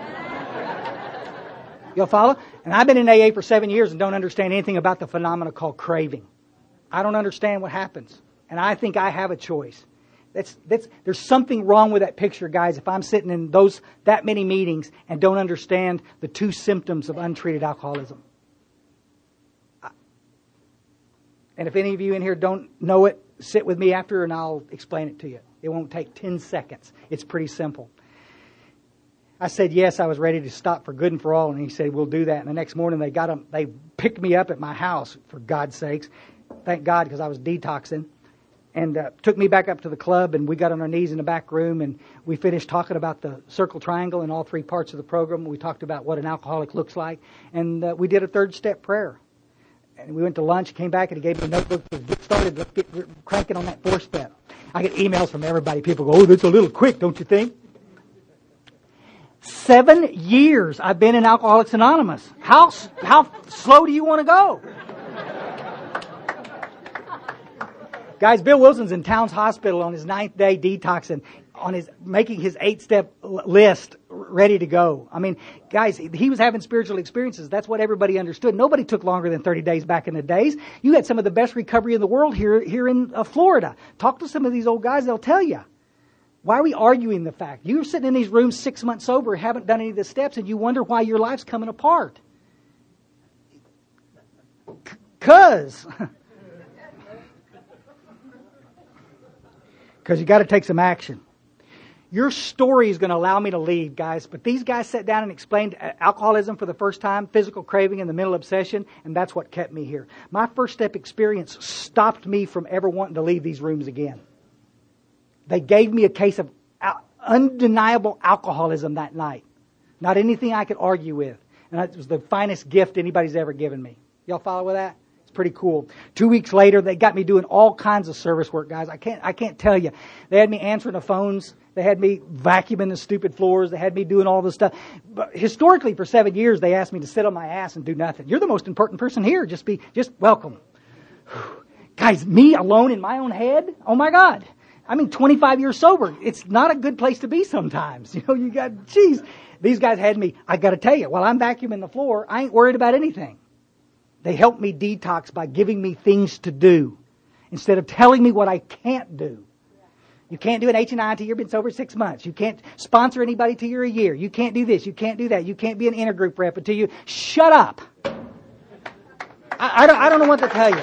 You'll follow? And I've been in AA for 7 years and don't understand anything about the phenomena called craving. I don't understand what happens. And I think I have a choice. There's something wrong with that picture, guys, if I'm sitting in that many meetings and don't understand the 2 symptoms of untreated alcoholism. And if any of you in here don't know it, sit with me after and I'll explain it to you. It won't take 10 seconds. It's pretty simple. I said, yes, I was ready to stop for good and for all. And he said, we'll do that. And the next morning they picked me up at my house, for God's sakes. Thank God, because I was detoxing. And took me back up to the club, and we got on our knees in the back room, and we finished talking about the circle triangle and all 3 parts of the program. We talked about what an alcoholic looks like, and we did a 3rd step prayer. And we went to lunch, came back, and he gave me a notebook. Let's get started. Let's get cranking on that 4th step. I get emails from everybody. People go, oh, that's a little quick, don't you think? 7 years I've been in Alcoholics Anonymous. How slow do you want to go? Guys, Bill Wilson's in Towns Hospital on his 9th day detoxing, making his 8-step list ready to go. I mean, guys, he was having spiritual experiences. That's what everybody understood. Nobody took longer than 30 days back in the days. You had some of the best recovery in the world here in Florida. Talk to some of these old guys, they'll tell you. Why are we arguing the fact? You're sitting in these rooms 6 months sober, haven't done any of the steps, and you wonder why your life's coming apart. 'Cause because you got to take some action. Your story is going to allow me to lead, guys. But these guys sat down and explained alcoholism for the first time, physical craving and the mental obsession, and that's what kept me here. My first step experience stopped me from ever wanting to leave these rooms again. They gave me a case of undeniable alcoholism that night. Not anything I could argue with. And it was the finest gift anybody's ever given me. Y'all follow with that? It's pretty cool. 2 weeks later, they got me doing all kinds of service work, guys. I can't tell you. They had me answering the phones. They had me vacuuming the stupid floors. They had me doing all this stuff. But historically, for 7 years, they asked me to sit on my ass and do nothing. You're the most important person here. Just welcome. Guys, me alone in my own head? Oh my God. 25 years sober. It's not a good place to be sometimes. These guys had me, I got to tell you, while I'm vacuuming the floor, I ain't worried about anything. They helped me detox by giving me things to do instead of telling me what I can't do. You can't do an H&I until you've been sober 6 months. You can't sponsor anybody till you're a year. You can't do this. You can't do that. You can't be an intergroup rep until you... Shut up. I don't know what to tell you.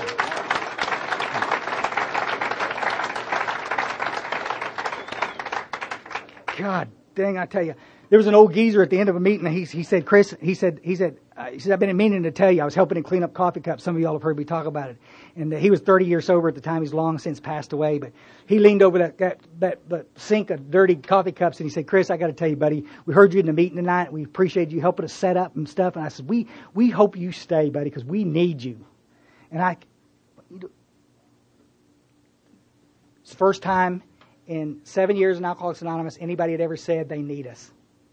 God dang, I tell you. There was an old geezer at the end of a meeting. He said, Chris, he said, I've been meaning to tell you. I was helping him clean up coffee cups. Some of y'all have heard me talk about it. And he was 30 years sober at the time. He's long since passed away. But he leaned over that sink of dirty coffee cups and he said, Chris, I got to tell you, buddy, we heard you in the meeting tonight. We appreciate you helping us set up and stuff. And I said, we hope you stay, buddy, because we need you. And it's the first time in 7 years in Alcoholics Anonymous anybody had ever said they need us.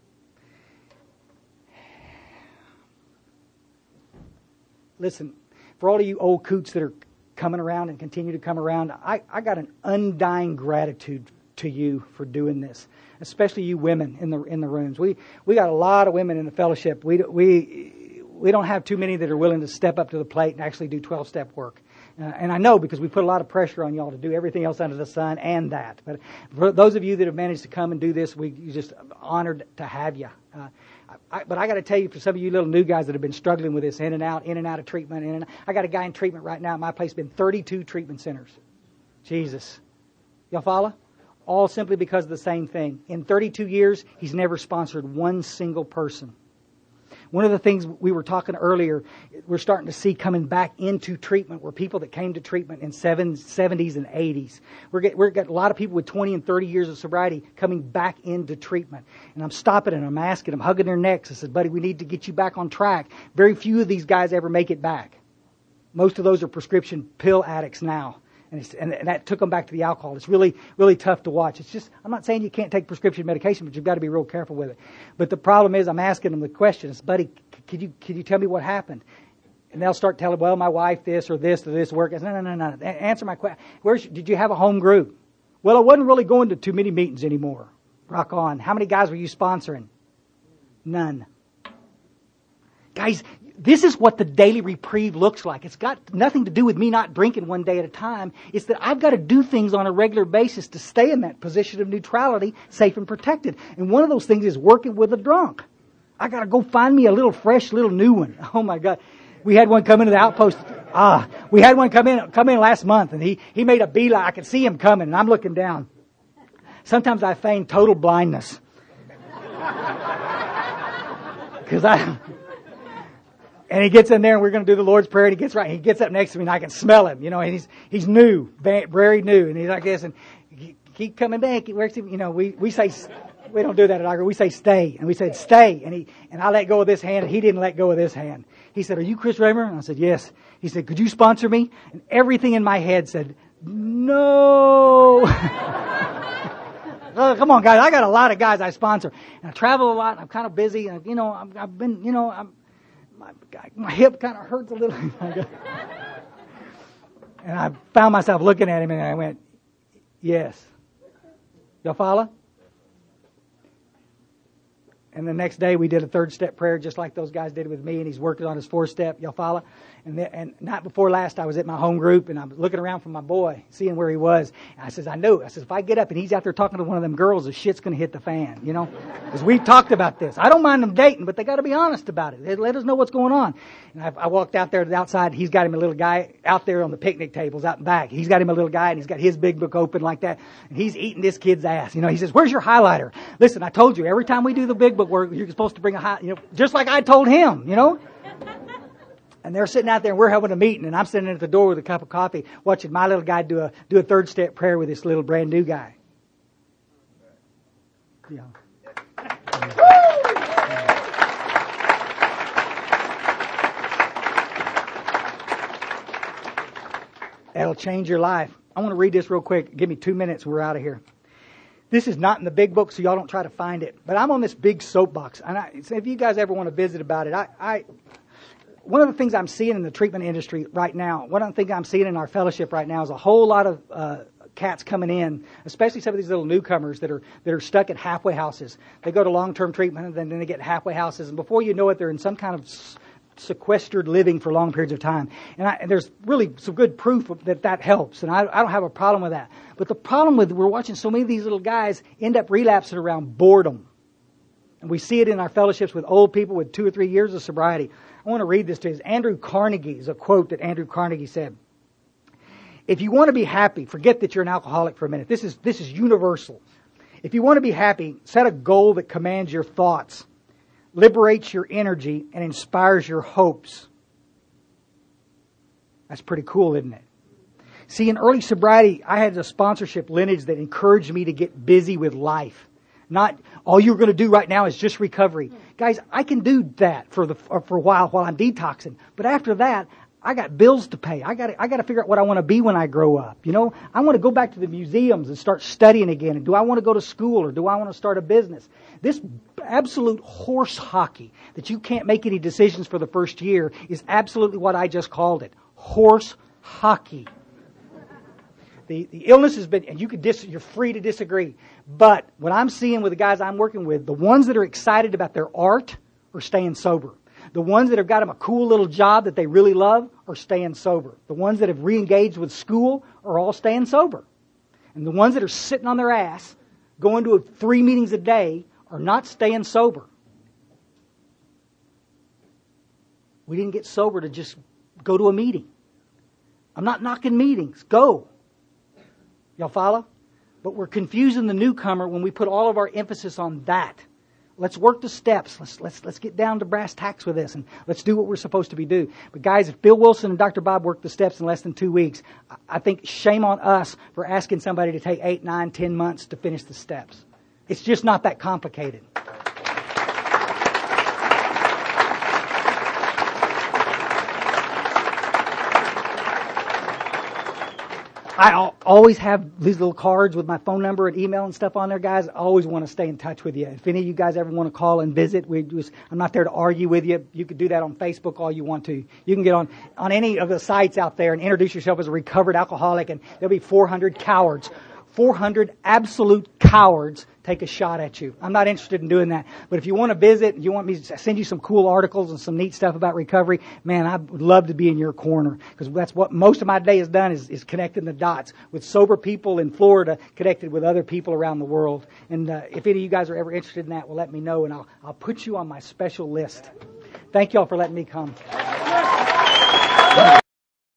Listen, for all of you old coots that are coming around and continue to come around, I got an undying gratitude to you for doing this, especially you women in the rooms. We got a lot of women in the fellowship. We don't have too many that are willing to step up to the plate and actually do 12-step work. And I know because we put a lot of pressure on y'all to do everything else under the sun and that. But for those of you that have managed to come and do this, we're just honored to have you. But I got to tell you, for some of you little new guys that have been struggling with this in and out of treatment, I got a guy in treatment right now at my place, been 32 treatment centers. Jesus. Y'all follow? All simply because of the same thing. In 32 years, he's never sponsored one single person. One of the things we were talking earlier, we're starting to see coming back into treatment were people that came to treatment in 70s and 80s. We're got a lot of people with 20 and 30 years of sobriety coming back into treatment. And I'm stopping and I'm asking them, hugging their necks. I said, buddy, we need to get you back on track. Very few of these guys ever make it back. Most of those are prescription pill addicts now. And that took them back to the alcohol. It's really, really tough to watch. It's just, I'm not saying you can't take prescription medication, but you've got to be real careful with it. But the problem is, I'm asking them the question, is, buddy, could you tell me what happened? And they'll start telling, well, my wife this or this work. I said, no. Answer my question. Did you have a home group? Well, I wasn't really going to too many meetings anymore. Rock on. How many guys were you sponsoring? None. Guys, this is what the daily reprieve looks like. It's got nothing to do with me not drinking one day at a time. It's that I've got to do things on a regular basis to stay in that position of neutrality, safe and protected. And one of those things is working with a drunk. I got to go find me a little fresh, little new one. Oh my God. We had one come into the outpost. We had one come in last month, and he made a beeline. I could see him coming, and I'm looking down. Sometimes I feign total blindness. And he gets in there, and we're going to do the Lord's Prayer, and he gets right. He gets up next to me, and I can smell him. And he's new, very new, and he's like this, and he keep coming back. We say, we don't do that at our group. We say stay, and we said stay, and I let go of this hand, and he didn't let go of this hand. He said, "Are you Chris Raymer?" And I said, "Yes." He said, "Could you sponsor me?" And everything in my head said, "No." Oh, come on, guys! I got a lot of guys I sponsor, and I travel a lot. And I'm kind of busy, and my hip kind of hurts a little. And I found myself looking at him, and I went, "Yes." Y'all follow? And the next day we did a 3rd-step prayer just like those guys did with me, and he's working on his 4th-step. Y'all follow? And night before last, I was at my home group, and I'm looking around for my boy, seeing where he was. And I said, if I get up and he's out there talking to one of them girls, the shit's going to hit the fan, Because we've talked about this. I don't mind them dating, but they got to be honest about it. They let us know what's going on. And I walked out there to the outside. He's got him a little guy out there on the picnic tables out in back. He's got him a little guy, and he's got his big book open like that. And he's eating this kid's ass. You know, he says, "Where's your highlighter?" Listen, I told you, every time we do the big book work, you're supposed to bring just like I told him, you know. And they're sitting out there, and we're having a meeting, and I'm sitting at the door with a cup of coffee, watching my little guy do a third step prayer with this little brand new guy. Yeah. That'll change your life. I want to read this real quick. Give me 2 minutes and we're out of here. This is not in the big book, so y'all don't try to find it. But I'm on this big soapbox. And so if you guys ever want to visit about it, one of the things I'm seeing in the treatment industry right now, one of the things I'm seeing in our fellowship right now is a whole lot of cats coming in, especially some of these little newcomers that are stuck at halfway houses. They go to long-term treatment and then they get halfway houses, and before you know it, they're in some kind of sequestered living for long periods of time. And there's really some good proof that helps, and I don't have a problem with that. But the problem with we're watching so many of these little guys end up relapsing around boredom. And we see it in our fellowships with old people with 2 or 3 years of sobriety. I want to read this to you. Andrew Carnegie is a quote that Andrew Carnegie said. If you want to be happy, forget that you're an alcoholic for a minute. This is universal. If you want to be happy, set a goal that commands your thoughts, liberates your energy, and inspires your hopes. That's pretty cool, isn't it? See, in early sobriety, I had a sponsorship lineage that encouraged me to get busy with life. Not all you're going to do right now is just recovery. Guys, I can do that for a while I'm detoxing. But after that, I got bills to pay. I got to figure out what I want to be when I grow up. You know, I want to go back to the museums and start studying again. And do I want to go to school or do I want to start a business? This absolute horse hockey that you can't make any decisions for the first year is absolutely what I just called it. Horse hockey. The illness has been, and you're free to disagree. But what I'm seeing with the guys I'm working with, the ones that are excited about their art are staying sober. The ones that have got them a cool little job that they really love are staying sober. The ones that have re-engaged with school are all staying sober. And the ones that are sitting on their ass, going to 3 meetings a day, are not staying sober. We didn't get sober to just go to a meeting. I'm not knocking meetings. Go. Y'all follow? But we're confusing the newcomer when we put all of our emphasis on that. Let's work the steps. Let's get down to brass tacks with this, and let's do what we're supposed to be doing. But guys, if Bill Wilson and Dr. Bob worked the steps in less than 2 weeks, I think shame on us for asking somebody to take 8, 9, 10 months to finish the steps. It's just not that complicated. I always have these little cards with my phone number and email and stuff on there, guys. I always want to stay in touch with you. If any of you guys ever want to call and visit, I'm not there to argue with you. You can do that on Facebook all you want to. You can get on any of the sites out there and introduce yourself as a recovered alcoholic, and there'll be 400 cowards. 400 absolute cowards take a shot at you. I'm not interested in doing that. But if you want to visit, you want me to send you some cool articles and some neat stuff about recovery, man, I would love to be in your corner. Because that's what most of my day has done is connecting the dots with sober people in Florida connected with other people around the world. And if any of you guys are ever interested in that, well, let me know, and I'll put you on my special list. Thank you all for letting me come.